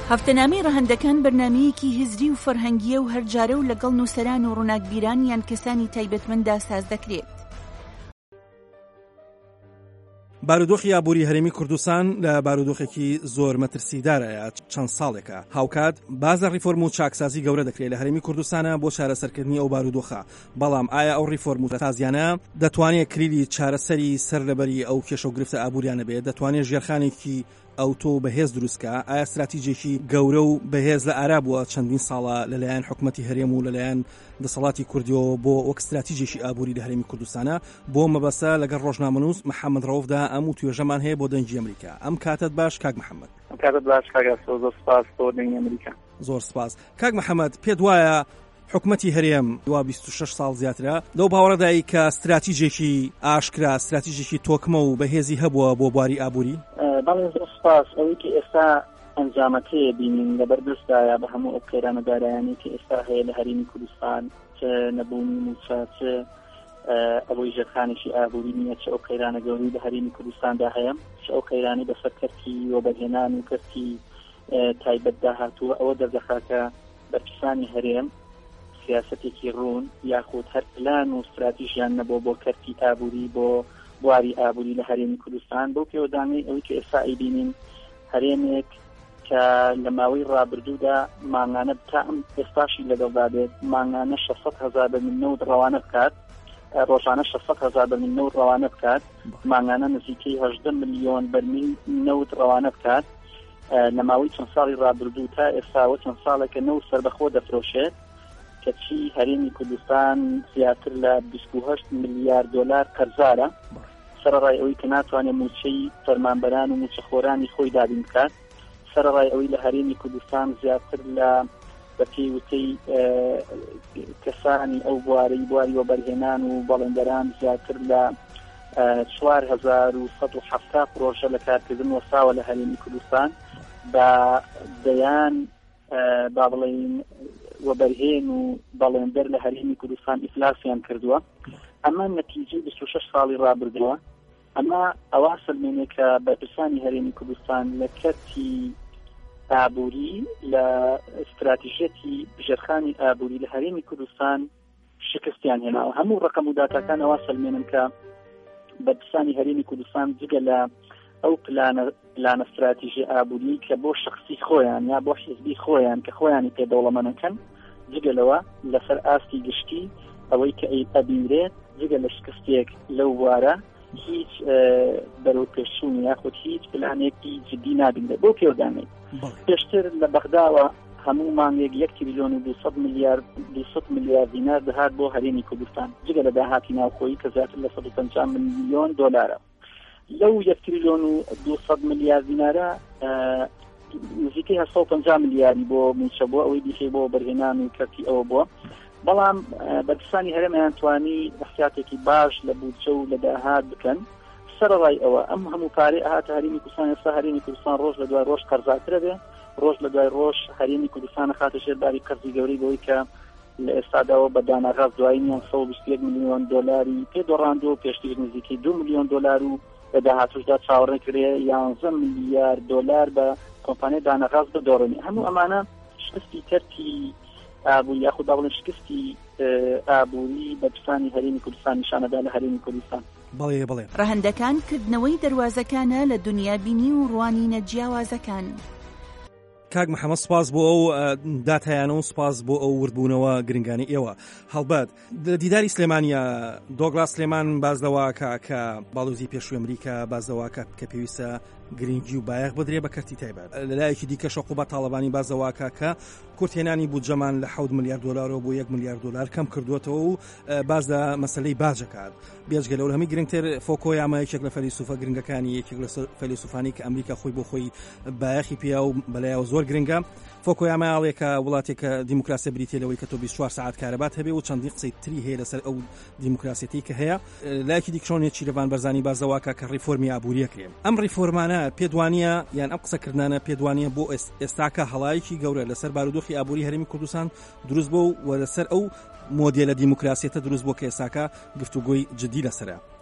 هەفتەنامەی ڕەهەندەکان بەرنامەیەکی هزری و فەرهەنگیە و هەرجارە و لەگەڵ نووسەران و ڕووناکبیران یان کەسانی تایبەتمەندا ساز دەکرێت. بارودۆخی ئابووری هەرێمی کوردستان لە بارودۆخێکی زۆر مەترسیدارە چەند ساڵێکە. هاوکات بازە ریفۆرم و چاکسازی گەورە دەکرێت لە هەرێمی کوردستانە بۆ چارەسەرکردنی ئەو بارودۆخە. بەڵام ئایا ئەو ریفۆرم و تازیانە دەتوانێت کلیلی چارەسەری سەرلەبەری ئەو کێشە و گرفتە ئابووریانە بێت؟ دەتوانێت ژێرخانێکی ئەوتۆ بەهێز دروستکە؟ ئایا استراتیژێکی گەورە و بەهێز لە ئارا بووە چەندین ساڵە لەلایەن حکومەتی هەرێم و لەلایەن دەسەڵاتی کوردیەوە بۆ وەک استراتیژێکی ئابووری لە هەرێمی کوردستانە؟ بۆ مەبەستە لەگەڵ ڕۆژنامەنووس محەممەد ڕەوفدا ئەم و توێژەمان هەیە بۆ دەنگی ئەمریکا. ئەم کاتت باش کاک محەممەد. کاتت باش کاک زۆر سپاس بۆ دەنگی ئەمریکا. زۆر سپاس. کاک محەممەد، پێت وایە حکومەتی هەرێم وا 26 ساڵ زیاترە لەو باوەڕەدایی کە استراتیژێکی ئاشکرا، استراتیژێکی تۆکمە و بەهێزی هەبووە بۆ بواری ئابووری؟ بەڵێ زۆر سپاس. ئەوەی کە ئێستا ئەنجامەکەیە بینین لەبەردەستدایە بە هەموو ئەو قەیرانەدارایانی کە ئێستا هەیە لە هەرێمی کوردستان، چ نەبوونی موچە، چ ئەوەی ژێرخانێکی ئابووری نییە، چ ئەو قەیرانە گەورەی لە هەرێمی کوردستاندا هەیە، چ ئەو قەیرانی بەسەر کەرتی وەبەرهێنان و کەرتی تایبەتدا هاتووە. ئەوە دەردەخات کە بەرپرسانی هەرێم سیاسەتێکی ڕوون یاخود هەر پلان و استراتیژیان نەبوو بۆ کەرتی ئابووری، بۆ بواری ئابووری لە هەرێمی کوردستان. بۆ پێوەدانەی ئەوەی کە ئێستا ئەیبینین هەرێمێک کە لە ماوەی ڕابردوودا مانگانە تا ئەم ئێستاشی لەگەڵدا بێت مانگانە 600,000 بەرمیل نەوت ڕەوانە بکات، ڕۆژانە 600,000 بەرمیل نەوت ڕەوانە بکات، مانگانە نزیکەی 18 ملیۆن بەرمیل نەوت ڕەوانە بکات. لە ماوەی چەند ساڵی ڕابردوو تا ئێستاوە چەند ساڵێکە نەوت سەربەخۆ دەفرۆشێت کەچی هەرێمی کوردستان زیاتر لە 28 ملیارد دلار قەرزارە سەرڕای ئەوەی کە ناتوانێت موچەی فەرمانبەران و موچەخۆرانی خۆی دابین بکات، سەرڕای ئەوەی لە هەرێمی کوردستان زیاتر لە بەپێی وتەی کەسانی ئەو بواری وەبەرهێنان و بەڵێندەران زیاتر لە 4170 پرۆژە لە کارکردن وەساوە لە هەرێمی کوردستان بە دەیان با بڵێین وەبەرهێن و بەڵێندەر لە هەرێمی کوردستان ئیفلاسیان کردووە. ئەمە نەتیجەی 26 ساڵی ڕابردووە. ئەمە ئەوە سەرمێنێ کە بەرپرسانی هەرێمی کوردستان لە کەرتی ئابووری لە استراتیژێتی ژێرخانی ئابووری لە هەرێمی کوردستان شکستیان هێناوە. هەموو ڕقم و داتاکان ئەوە سەرمێنن کە بەرپرسانی هەرێمی کوردستان جگە لە ئەو پلانە استراتیژی ئابووری کە بۆ شخصی خۆیان یا بۆ حیزبی خۆیان کە خۆیانی پێدەوڵەمەندەکەن، جگەلەوە لەسەر ئاستی گشتی ئەوەی کە ئەبینرێت جگە لە شکستێک لەو وارە هیچ بەرەوپێشچوونی یاخود هیچ پلانێکی جدی نابینێت. بۆ پێوەدانێت پێشتر لە بەغداوە هەموو مانگێک 1 تریلیۆن و 200 میلیارد دینار دەهات بۆ هەرێمی کوردستان جگە لە داهاتی ناوخۆیی کە زیاتر لە 150 ملیۆن دۆلارە. لەو 1 تریلیۆن و 200 میلیارد دینارە نزیکەی 750 میلیاردی بۆ موچە بووە، ئەوەی دیکەی بۆ بەرهێنان و کەرتی ئەوە بووە. بەڵام بەرپرسانی هەرێمیان توانی احتیاطێکی باش لە بودجە و لە داهات بکەن. سەرڕای ئەوە ئەم هەموو پارەی ئاهاتە هەرێمی کوردستان. ئێستا هەرێمی کوردستان ڕۆژ لە دوای ڕۆژ قەرزاترە بێ، ڕۆژ لە دوای ڕۆژ هەرێمی کوردستان خاتە ژێرباری قەرزی گەورەی بۆی کە لە ئێستاداوە بە داناغاز دوای 121 میلیۆن دۆلاری پێدۆڕاندووە، پێشتر نزیکەی 2 میلیۆن دۆلار و لە داهاتوشدا چاوەڕێکرێ 11 میلیارد دۆلار بە کۆمپانیای داناغاز بدۆڕێنێ. هەموو ئەمانە شکستی کەرتی ئابووری یاخود باڵێن شکستی ئابووری بەرپرسانی هەرێمی کوردستان نیشانەدا لە هەرێمی کوردستان. بەڵێ ڕەهەندەکان کردنەوەی دەواازەکانە لە دنیابینی و ڕوانینە جیاوازەکان. کاک محەممەد، سپاس بۆ ئەو داتایانە و سپاس بۆ ئەو وردبوونەوە گرنگانی ئێوە. هەڵبەت دیداری سلێمانیە دۆگلاس سلێمان بازدەوا کە باڵوزی پێشووی ئەمریکا بازدەوا کە پێویستە گرنگی و بایەخ بدرێ بە کەرتی تایبەت. لەلایەکی دیکە شەقوبە تاڵەبانی بازدەوا کە کورتێنانی بودجەمان لە 7 میلیارد دلارەوە بۆ 1 میلیارد دلار کەم کردووەتەوە و باز لە مەسەلەی باجەکات. بێجگە لەو هەمی گرنگتر فۆکۆی ئەمە یەکێک لە فەیلسوفە گرنگەکانی، یەکێک لە فەیلسوفانی کە ئەمریکا خۆی بۆ خۆی بایەخی پێیا و بەلایەوە زۆر گرنگە. فۆکۆی ئەمە ئاڵێکە وڵاتێکە دیموکراسی بریتێ لەوەی کە تۆ 24 ساعت کارەبات هەبێ و چەندی قسەی تری هەیە لەسەر ئەو دیموکراسیەتی کە هەیە. لایەکی دیکشۆنێکی لەوان بەرزانی بازدەواکە کە ریفۆرمی ئابووریە کرێ. ئەم ریفۆرمانە پێدوانیە یان ئەم قسەکردانە پێدوانیە بۆ ئێستاکە هەڵایەکی گەورە لەسەر بارودۆخی ئابووری هەرێمی کوردستان دروست بۆ و لەسەر ئەو مۆدێلە دیموکراسیەتە دروست بۆ کە ئێستاکە گفتوگۆی جدی لەسەرە.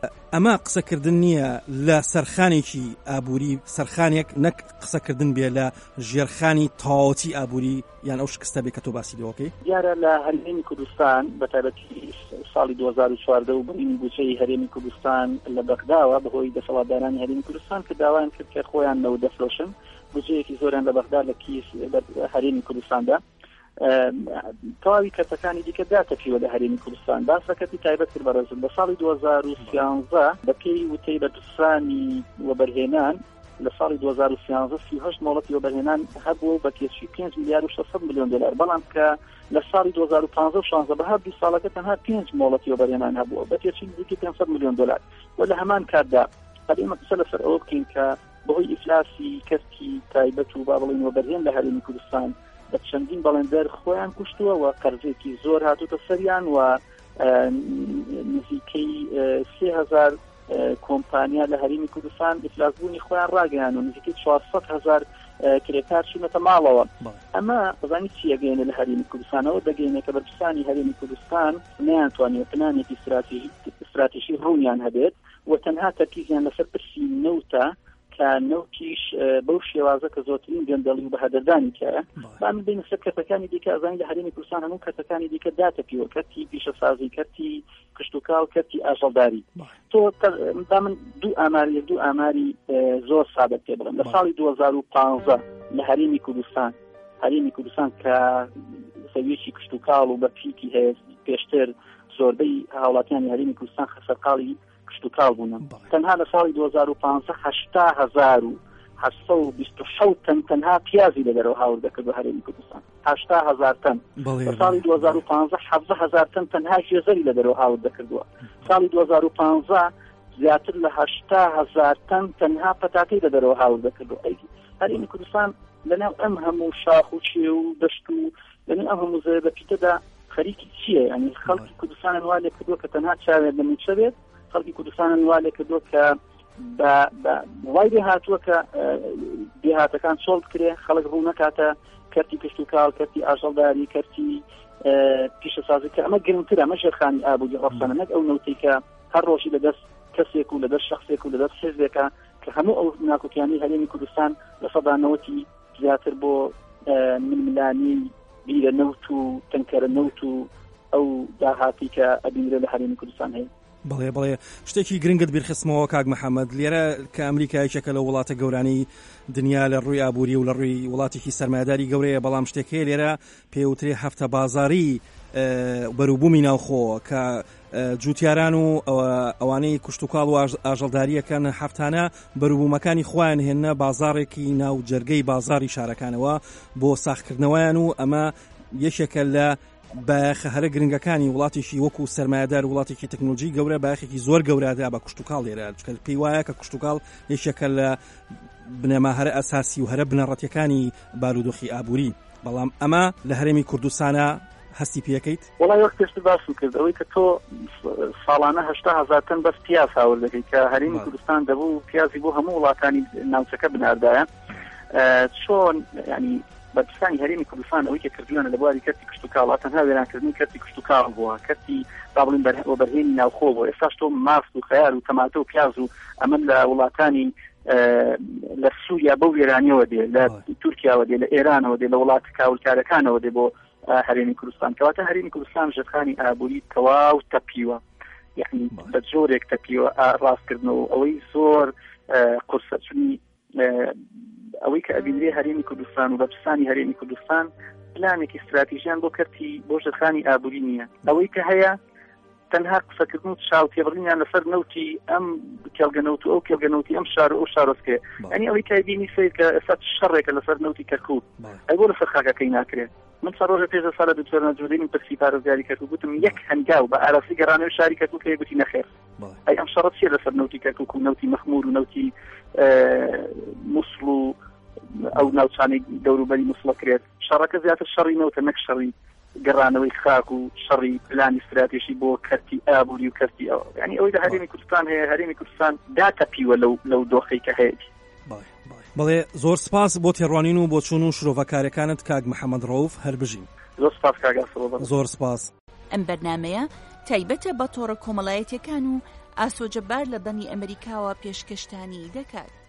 ئەمە قسەکردن نییە لە سەرخانێکی ئابووری سەرخانێک نەک قسەکردن بێ لە ژێرخانی تاوەتی ئابووری یان ئەو شکستە بێ کە تۆ باسی لەوەکەی دیارە لە هەرێمی کوردستان بەتایبەتی ساڵی 2014 و بڕینی بودجەی هەرێمی کوردستان لە بەغداوە بەهۆی دەسەڵاتدارانی هەرێمی کوردستان کە داوایان کرد کە خۆیان نەوە دەفرۆشن بودجەیەکی زۆریان لە بەغدا لە کیس هەرێمی کوردستاندا تەواوی کەسەکانی دیکە داتەپیوە لە هەرێمی کوردستان باسەکەتی تایبەت کرد بەڕێزم لە ساڵی 2013 بەپێی وتەی بەرپرسانی وەبەرهێنان لە ساڵی 2013 38 مۆڵەتی وەبەرهێنان هەبوو بە کێشی 5 میلیارد و 600 میلیۆن دلار بەڵام کە لە ساڵی 2015 و 16 بەها دوو ساڵەکە تەنها 5 مۆڵەتی وەبەرهێنان هەبوو بە کێشی نزیکی 500 میلیۆن دلار و لە هەمان کاتدا ئەمە قسە لەسەر ئەوە بکەین کە بەهۆی ئیفلاسی کەسکی تایبەت و با بڵێن وەبەرهێن لە هەرێمی کوردستان بە چەندین بەڵێندەر خۆیان کوشتووە و قەرزێکی زۆر هاتووتە سەریان و نزیکەی 3000 کۆمپانیا لە هەرێمی کوردستان ئیفلاسبوونی خۆیان ڕاگەیان و نزیکەی 400,000 کرێکار چوونەتە ماڵەوە ئەمە بەزانی چی ئەگەیەنێ لە هەرێمی کوردستانەوە دەگەیەنێ کە بەرپرسانی هەرێمی کوردستان نەیانتوانێت پلانێکی استراتیژی ڕوونیان هەبێت و تەنها تەرکیزیان لەسەر پرسی نەوتە کە نەوتیش بەو شێوازە کە زۆرترین گەندەڵی و بەهەدەردانی کایە بەم بین سەر کەتەکانی دیکە ئەزانی لە هەرێمی کوردستان هەموو کەتەکانی دیکە داتەپیوە کەتی پیشەسازی کەتی کشتوکاو کەتی ئاژەڵداری تۆ من دوو ئاماری زۆر سادە پێ بڵێم لە ساڵی 2015 لە هەرێمی کوردستان کە سەویەکی کشتوکاڵ و بە پیکی هەیە پێشتر زۆربەی هاوڵاتیانی هەرێمی کوردستان خەسەرقاڵی کشتوکاڵ بوون تەنها لە ساڵی 2015 8,727 تن تەنها پیازی لە دەرەوە هاوردەکرد بە هەرێمی کوردستان 8,000 تن لە ساڵی 2015 17,000 تن تەنها ژێزەری لە دەرەوە هاوردەکردووە ساڵی 2015 زیاتر لە 8,000 تن تەنها پەتاکەی لە دەرەوە هاوردەکردووە هەرێمی کوردستان لەناو ئەم هەموو شاخ و چێ و دەشت و لەناو ئەم هەموو زێ بەپیتەدا خەریکی چییە یعنی خەڵکی کوردستان وا لێ کردووە کە تەنها چاوێت لە موچە بێت خەڵکی کوردستان وا لێ کردووە کە وای بێ هاتووە کە بێهاتەکان سۆڵ بکرێ خەڵک ڕوو نەکاتە کەرتی کشتوکاڵ کەرتی ئاژەڵداری کەرتی پیشەسازی کە ئەمە گرنگترە ئەمە ژێرخانی ئابووری ڕەفسەنە نەک ئەو نەوتەی کە هەر ڕۆژی لەدەست کەسێک و لەدەست شەخصێک و لەدەست حیزبێکە کە هەموو ئەو ناکۆکیانی هەرێمی کوردستان لە سەدانەوەتی زیاتر بۆ ململانی بیرە نەوت و تەنکەرە نەوت و ئەو داهاتی کە ئەبینرە لە هەرێمی کوردستان هەیە بەڵێ شتێکی گرنگت بیرخستمەوە کاک محەممەد لێرە کە ئەمریکایەکە لە وڵاتە گەورانی دنیا لە ڕووی ئابووری و لە ڕووی وڵاتێکی سەرمایه‌داری گەورەیە بەڵام شتێکی لێرە پێوترێ هەفتە بازاری بەروبوومی ناوخۆ کە جوتیاران و ئەوانەی کشتوکاڵ و ئاژەڵداریەکان هەفتانە بەروبوومەکانی خۆیان هێنە بازارێکی ناو جەرگەی بازاری شارەکانەوە بۆ ساختکردنەوەیان و ئەمە یەکێکە لە باخە هەرە گرنگەکانی وڵاتێکی وەکو سەرمایه‌دار وڵاتێکی تەکنۆلۆژی گەورە باخێکی زۆر گەورەدا بە کشتوکاڵ لێرە پێی وایە کە کشتوکاڵ یەکێکە لە بنەما هەرە ئەساسی و هەرە بنەڕەتیەکانی بارودۆخی ئابووری بەڵام ئەمە لە هەرێمی کوردستانە هەستی پێەکەیت وڵای وەک پێشتر باسم کرد ئەوەی کە تۆ ساڵانە 8,000 تن بەس پیاز هاور دەکەیت کە هەرێمی کوردستان دەبوو پیازی بۆ هەموو وڵاتانی ناوچەکە بناردایە چۆن ینی بەرپرسانی هەرێمی کوردستان ئەوەی کە کردویانە لە بواری کەرتی کشتوکاڵ تەنها وێرانکردنی کەرتی کشتوکاڵ بووە کەرتی با بڵێن بەرهێنی ناوخۆ بووە ئێستاش تۆ ماست و خەیار و تەماتە و پیاز و ئەمە لە وڵاتانی لە سووریا بەو وێرانیەوە دێ لە تورکیاوە دێ لە ئێرانەوە دێ لە وڵات کاولکارەکانەوە دێ بۆ هەرێمی کوردستان کەواتە هەرێمی کوردستان ژێرخانی ئابووری تەواو تەپیوە یعنی بە جۆرێک تەپیوە ڕاستکردنەوە ئەوەی زۆر قورسە چونی ئەوەی کە ئەبینرێ هەرێمی کوردستان و بەرپرسانی هەرێمی کوردستان پلانێکی استراتیژیان بۆ کەرتی بۆ ژێرخانی ئابووری نییە ئەوەی کە هەیە تەنها قسەکردن و چاو تێبڕینیان لەسەر نەوتی ئەم کێڵگەنەوت و ئەو کێڵگەنەوتی ئەم شار و ئەو شارۆچکێ ئەنی ئەوەی کە بینی سیر کە ئێستا شەڕێکە لەسەر نەوتی کەرکووت ئەی بۆ لەسەر خاکەکەی ناکرێت من ڕۆژە پێش ساڵە دوچۆرە جوودین پرسی پارێزگاری کەرکووک گوتم یەک هەنگاو بە ئاراسی گەڕانەوەی شاری کەرکووک هەیە گوتی نەخێر ئەی ئەم شەڕەت چیە لەسەر نەوتی کەرکووک و نەوتی مەخمور و نەوتی مووسڵ و ئەو ناوچانەی دەوروبەری مووسڵە کرێت شەڕەکە زیاتر شەڕی نەوتە نەک شەڕی گەڕانەوەی خاک و شەڕی پلانی استراتیژی بۆ کەرتی ئابووری و کەرتی ئەو ینی ئەوەی لە هەرێمی کوردستان هەیە هەرێمی کوردستان داتەپیوە لەو دۆخەی کە هەیە بەڵێ زۆر سپاس بۆ تێڕوانین و بۆ چوون و شرۆڤەکارەکانت کاک محەممەد ڕەوف هەر بژین زۆر سپاس کاگا سەڵۆبە زۆر سپاس ئەم بەرنامەیە تایبەتە بە تۆڕە کۆمەڵایەتیەکان و ئاسۆ جەبار لە دەنی ئەمریکاوە پێشکەشتانی دەکات.